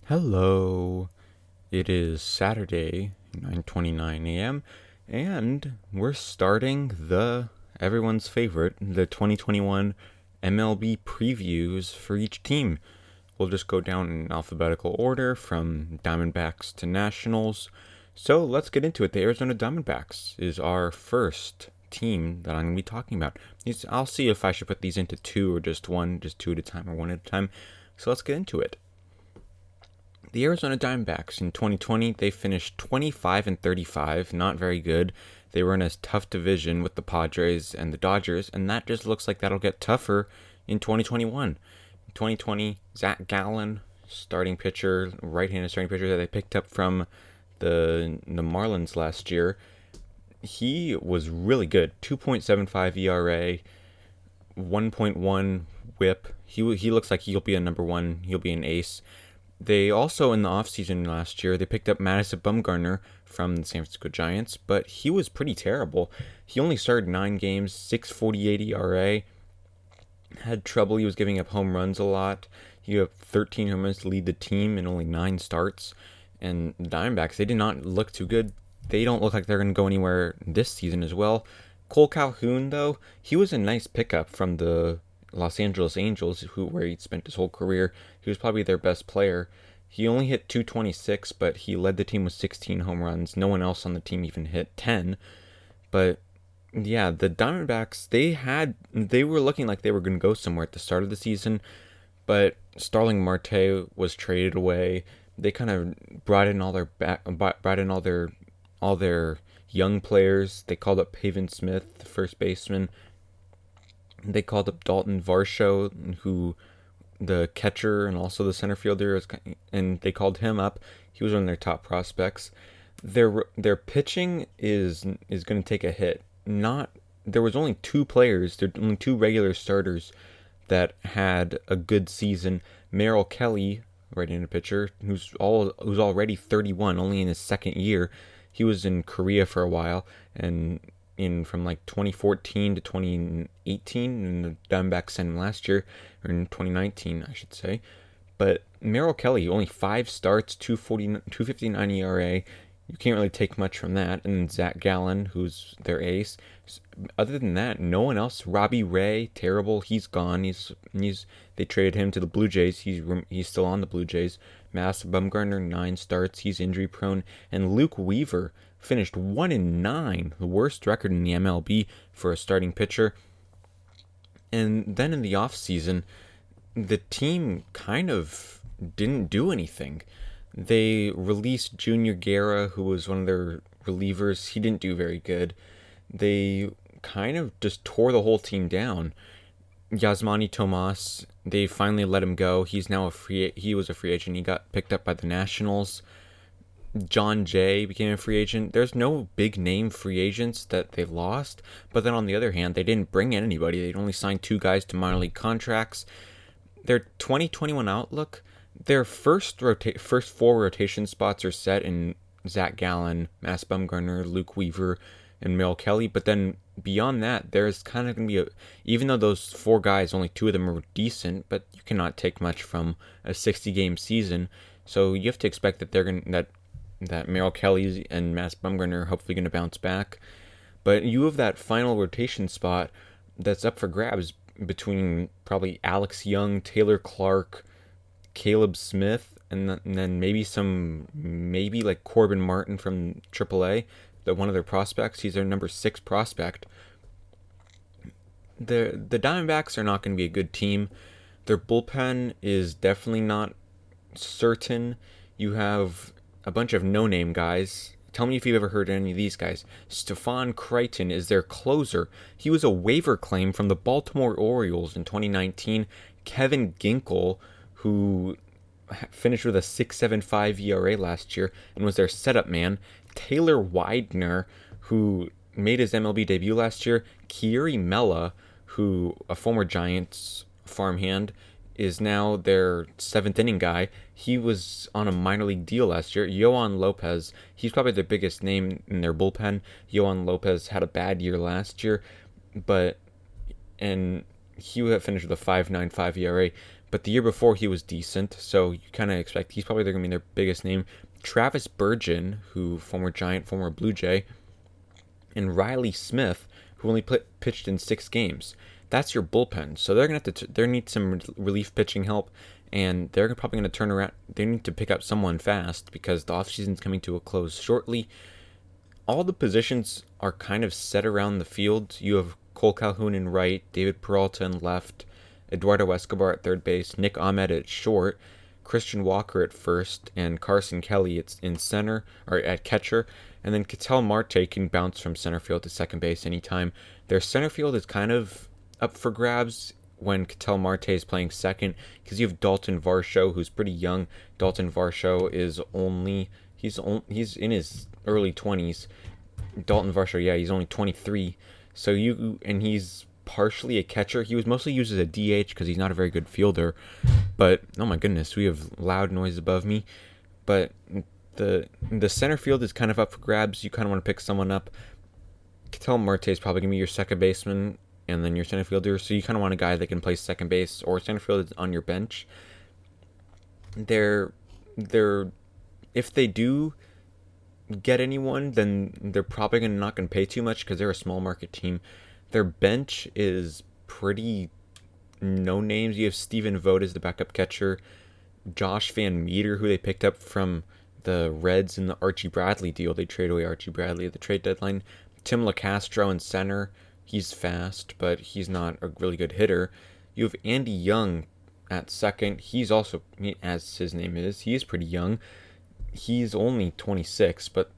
Hello. It is Saturday, 9:29 a.m., and we're starting the everyone's favorite, the 2021 MLB previews for each team. We'll just go down in alphabetical order from Diamondbacks to Nationals. So let's get into it. The Arizona Diamondbacks is our first team that I'm going to be talking about. I'll see if I should put these into two or just one, just two at a time or one at a time. So let's get into it. The Arizona Diamondbacks in 2020, they finished 25-35, not very good. They were in a tough division with the Padres and the Dodgers, and that just looks like that'll get tougher in 2021. In 2020, Zach Gallen, starting pitcher, right-handed starting pitcher that they picked up from the Marlins last year, he was really good. 2.75 ERA, 1.1 WHIP. He looks like he'll be a number one. He'll be an ace. They also, in the offseason last year, they picked up Madison Bumgarner from the San Francisco Giants, but he was pretty terrible. He only started 9 games, 6.48 ERA, had trouble. He was giving up home runs a lot. He had 13 home runs to lead the team in only 9 starts. And the Diamondbacks, they did not look too good. They don't look like they're going to go anywhere this season as well. Cole Calhoun, though, he was a nice pickup from the Los Angeles Angels, where he spent his whole career. He was probably their best player. He only hit 226, but he led the team with 16 home runs. No one else on the team even hit 10. But yeah, the Diamondbacks, they were looking like they were going to go somewhere at the start of the season, but Starling Marte was traded away. They kind of brought in all their young players. They called up Pavin Smith, the first baseman. They called up Dalton Varsho, who the catcher and also the center fielder, and they called him up. He was one of their top prospects. Their pitching is going to take a hit. There was only 2 players, there were only 2 regular starters that had a good season. Merrill Kelly, right-handed pitcher, who's already 31, only in his second year. He was in Korea for a while, and from like 2014 to 2018, and the Diamondbacks sent him last year, or in 2019, I should say. But Merrill Kelly, only 5 starts, 2.59 ERA. You can't really take much from that. And Zach Gallen, who's their ace. Other than that, no one else. Robbie Ray, terrible. He's gone. They traded him to the Blue Jays. He's still on the Blue Jays. Madison Bumgarner, 9 starts. He's injury prone. And Luke Weaver finished 1-9, the worst record in the MLB for a starting pitcher. And then in the offseason, the team kind of didn't do anything. They released Junior Guerra, who was one of their relievers. He didn't do very good. They kind of just tore the whole team down. Yasmani Tomas, they finally let him go. He was a free agent. He got picked up by the Nationals. John Jay became a free agent. There's no big name free agents that they lost, but then on the other hand, they didn't bring in anybody. They only signed 2 guys to minor league contracts. Their 2021 outlook, their first 4 rotation spots are set in Zach Gallen, Mass Bumgarner, Luke Weaver, and Merrill Kelly, but then beyond that, there's kind of going to be even though those 4 guys, only 2 of them are decent, but you cannot take much from a 60-game season, so you have to expect that that Merrill Kelly and Mass Bumgarner are hopefully going to bounce back. But you have that final rotation spot that's up for grabs between probably Alex Young, Taylor Clark, Caleb Smith, and then maybe like Corbin Martin from AAA, one of their prospects. He's their number 6 prospect. The Diamondbacks are not going to be a good team. Their bullpen is definitely not certain. You have a bunch of no-name guys. Tell me if you've ever heard any of these guys. Stephon Crichton is their closer. He was a waiver claim from the Baltimore Orioles in 2019. Kevin Ginkel, who finished with a 6.75 ERA last year and was their setup man. Taylor Widener, who made his MLB debut last year. Kieri Mella, who a former Giants farmhand, is now their 7th inning guy. He was on a minor league deal last year. Yohan Lopez, he's probably the biggest name in their bullpen. Yohan Lopez had a bad year last year, and he would have finished with a 5.95 ERA. but the year before he was decent, so you kind of expect he's probably going to be their biggest name. Travis Bergen, who former Giant, former Blue Jay, and Riley Smith, who only pitched in 6 games. That's your bullpen. So they're going to have to they need some relief pitching help, and they're probably going to turn around. They need to pick up someone fast because the offseason is coming to a close shortly. All the positions are kind of set around the field. You have Cole Calhoun in right, David Peralta in left, Eduardo Escobar at third base, Nick Ahmed at short, Christian Walker at first, and Carson Kelly in center, or at catcher. And then Ketel Marte can bounce from center field to second base anytime. Their center field is kind of up for grabs when Ketel Marte is playing second, because you have Dalton Varsho, who's pretty young. Dalton Varsho is he's in his early 20s. Dalton Varsho, yeah, he's only 23. So he's partially a catcher. He was mostly used as a DH because he's not a very good fielder. But oh my goodness, we have loud noise above me. But the center field is kind of up for grabs. You kind of want to pick someone up. Ketel Marte is probably going to be your second baseman and then your center fielder. So you kind of want a guy that can play second base or center field on your bench. They're if they do get anyone, then they're probably not going to pay too much because they're a small market team. Their bench is pretty no names. You have Stephen Vogt as the backup catcher, Josh Van Meter, who they picked up from the Reds in the Archie Bradley deal. They traded away Archie Bradley at the trade deadline. Tim LaCastro in center. He's fast, but he's not a really good hitter. You have Andy Young at second. He's also, as his name is, he is pretty young. He's only 26, but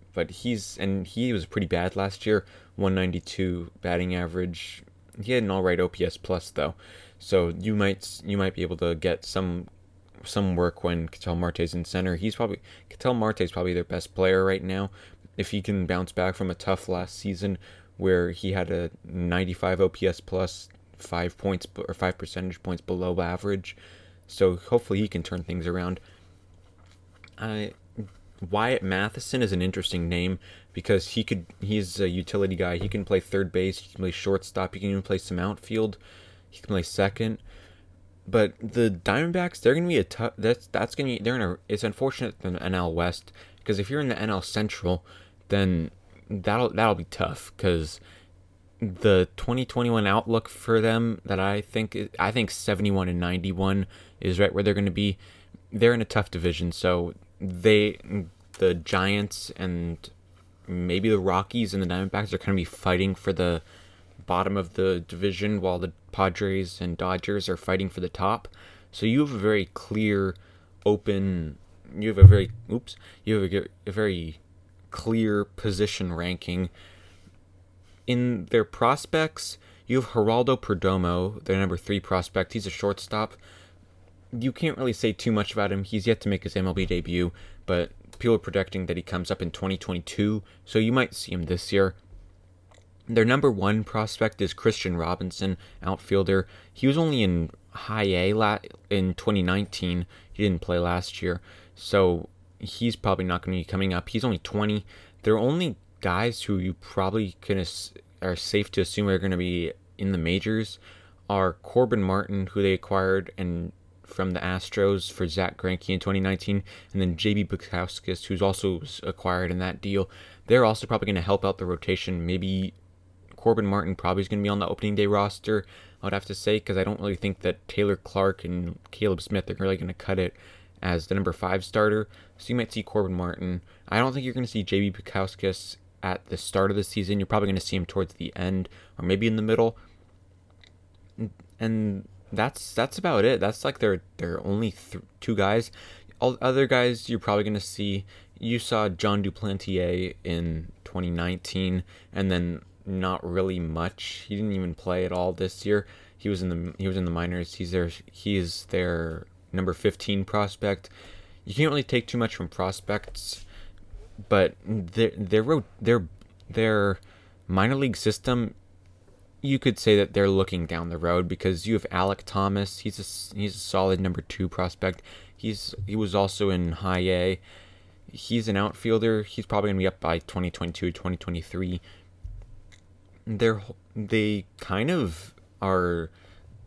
he was pretty bad last year. 192 batting average. He had an all right OPS plus though, so you might be able to get some work when Ketel Marte's in center. Ketel Marte is probably their best player right now. If he can bounce back from a tough last season where he had a 95 OPS plus, 5 percentage points below average, so hopefully he can turn things around. Wyatt Matheson is an interesting name because he's a utility guy. He can play third base, he can play shortstop, he can even play some outfield, he can play second. But the Diamondbacks, they're gonna be a tough. It's unfortunate in the NL West because if you're in the NL Central, then that'll be tough because the 2021 outlook for them that I think 71 and 91 is right where they're going to be. They're in a tough division, so the Giants and maybe the Rockies and the Diamondbacks are going to be fighting for the bottom of the division while the Padres and Dodgers are fighting for the top. So you have a very clear very clear position ranking. In their prospects, you have Geraldo Perdomo, their number 3 prospect. He's a shortstop. You can't really say too much about him. He's yet to make his MLB debut, but people are predicting that he comes up in 2022, so you might see him this year. Their number 1 prospect is Christian Robinson, outfielder. He was only in high A in 2019. He didn't play last year, so he's probably not going to be coming up. He's only 20. They're only guys who you probably are safe to assume are going to be in the majors are Corbin Martin, who they acquired from the Astros for Zach Greinke in 2019, and then J.B. Bukowskis, who's also acquired in that deal. They're also probably going to help out the rotation. Maybe Corbin Martin probably is going to be on the opening day roster, I would have to say, because I don't really think that Taylor Clark and Caleb Smith are really going to cut it as the number 5 starter. So you might see Corbin Martin. I don't think you're going to see J.B. Bukowskis at the start of the season. You're probably going to see him towards the end or maybe in the middle. And that's about it. That's like their only 2 guys. All other guys you're probably going to see. You saw John Duplantier in 2019 and then not really much. He didn't even play at all this year. He was in the minors. He is their number 15 prospect. You can't really take too much from prospects, but their minor league system, you could say that they're looking down the road because you have Alek Thomas. He's a solid number 2 prospect. He was also in high A. He's an outfielder. He's probably going to be up by 2022, 2023. They kind of are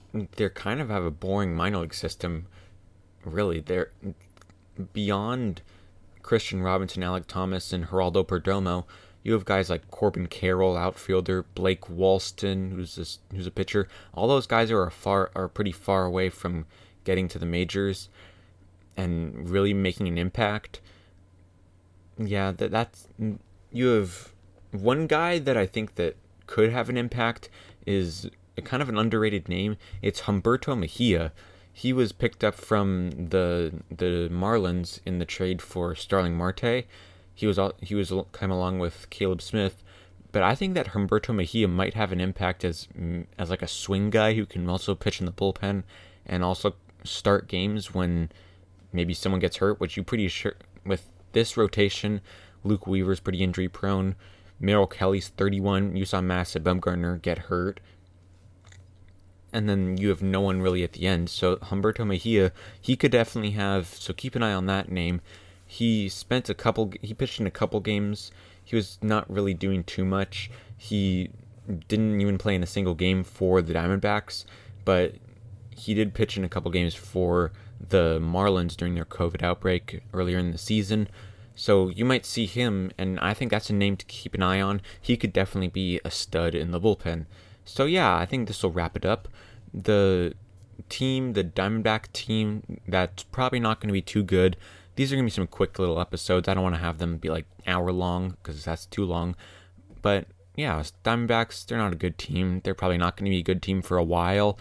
they're kind of have a boring minor league system. Really, they're beyond Christian Robinson, Alec Thomas, and Geraldo Perdomo. You have guys like Corbin Carroll, outfielder, Blake Walston, who's a pitcher. All those guys are pretty far away from getting to the majors and really making an impact. Yeah, that's you have one guy that I think that could have an impact is a kind of an underrated name. It's Humberto Mejia. He was picked up from the Marlins in the trade for Starling Marte. He was came along with Caleb Smith, but I think that Humberto Mejia might have an impact as like a swing guy who can also pitch in the bullpen and also start games when maybe someone gets hurt, which you pretty sure with this rotation. Luke Weaver's pretty injury prone. Merrill Kelly's 31. You saw Madison Bumgarner get hurt. And then you have no one really at the end. So Humberto Mejia, he could definitely have. So keep an eye on that name. He pitched in a couple games. He was not really doing too much. He didn't even play in a single game for the Diamondbacks, but he did pitch in a couple games for the Marlins during their COVID outbreak earlier in the season. So you might see him, and I think that's a name to keep an eye on. He could definitely be a stud in the bullpen. So yeah, I think this will wrap it up. The Diamondback team, that's probably not going to be too good. These are going to be some quick little episodes. I don't want to have them be like hour long because that's too long. But yeah, Diamondbacks, they're not a good team. They're probably not going to be a good team for a while.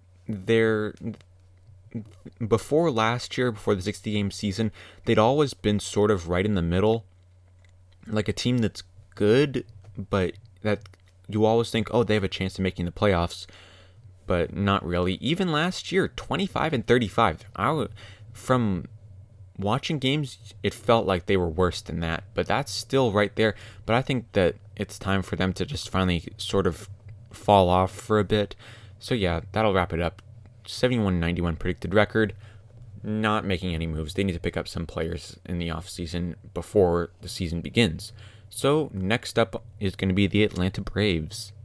Before last year, before the 60-game season, they'd always been sort of right in the middle. Like a team that's good, but that you always think, oh, they have a chance of making the playoffs, but not really. Even last year, 25-35. From watching games, it felt like they were worse than that, but that's still right there. But I think that it's time for them to just finally sort of fall off for a bit. So yeah, that'll wrap it up. 71-91 predicted record. Not making any moves. They need to pick up some players in the offseason before the season begins. So next up is going to be the Atlanta Braves.